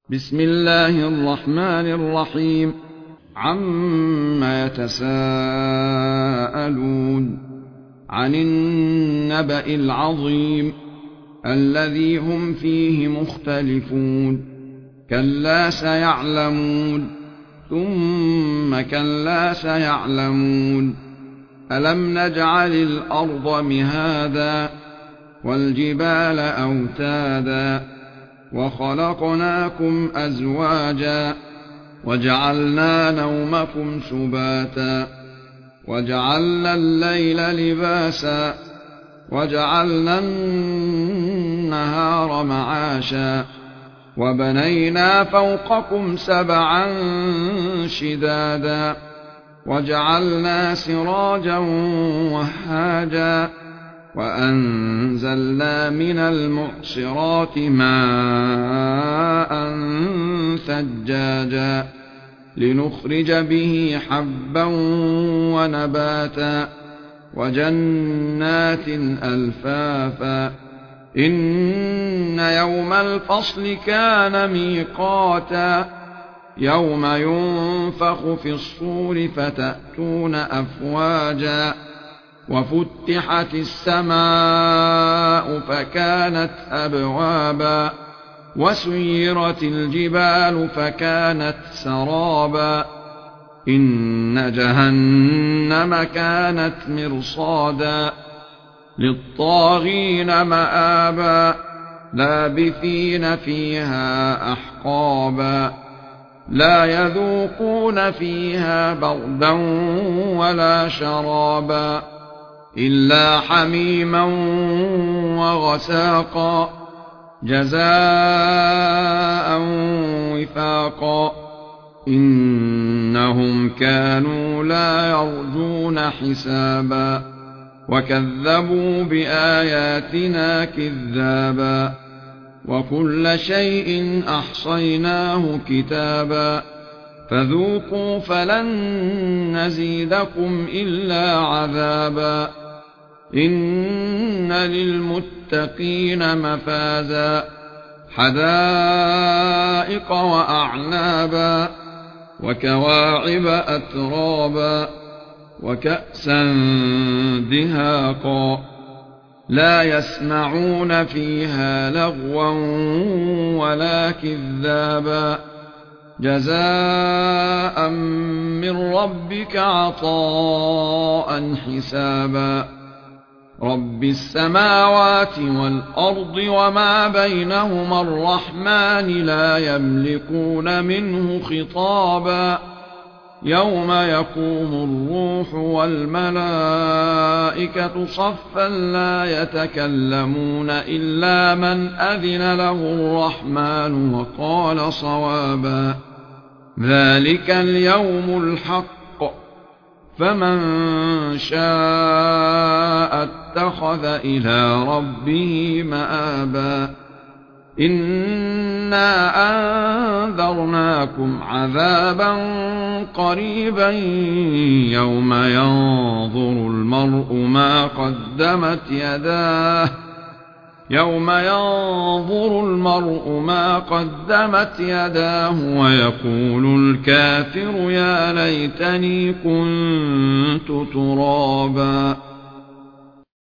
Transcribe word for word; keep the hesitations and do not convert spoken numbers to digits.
بسم الله الرحمن الرحيم عما يتساءلون عن النبأ العظيم الذي هم فيه مختلفون كلا سيعلمون ثم كلا سيعلمون ألم نجعل الأرض مهادا والجبال أوتادا وخلقناكم أزواجا وجعلنا نومكم سباتا وجعلنا الليل لباسا وجعلنا النهار معاشا وبنينا فوقكم سبعا شدادا وجعلنا سراجا وهاجا وأنزلنا من المعصرات ماء ثجاجا لنخرج به حبا ونباتا وجنات ألفافا إن يوم الفصل كان ميقاتا يوم ينفخ في الصور فتأتون أفواجا وفتحت السماء فكانت أبوابا وسيرت الجبال فكانت سرابا إن جهنم كانت مرصادا للطاغين مآبا لابثين فيها أحقابا لا يذوقون فيها بردا ولا شرابا إلا حميما وغساقا جزاء وفاقا إنهم كانوا لا يرجون حسابا وكذبوا بآياتنا كذابا وكل شيء أحصيناه كتابا فذوقوا فلن نزيدكم إلا عذابا إن للمتقين مفازا حدائق وأعنابا وكواعب أترابا وكأسا دهاقا لا يسمعون فيها لغوا ولا كذابا جزاء من ربك عطاء حسابا رب السماوات والأرض وما بينهما الرحمن لا يملكون منه خطابا يوم يقوم الروح والملائكة صفا لا يتكلمون إلا من أذن له الرحمن وقال صوابا ذلك اليوم الحق فمن شاء اتخذ إلى ربه مآبا إنا أنذرناكم عذابا قريبا يوم ينظر المرء ما قدمت يداه يوم ينظر المرء ما قدمت يداه ويقول الكافر يا ليتني كنت ترابا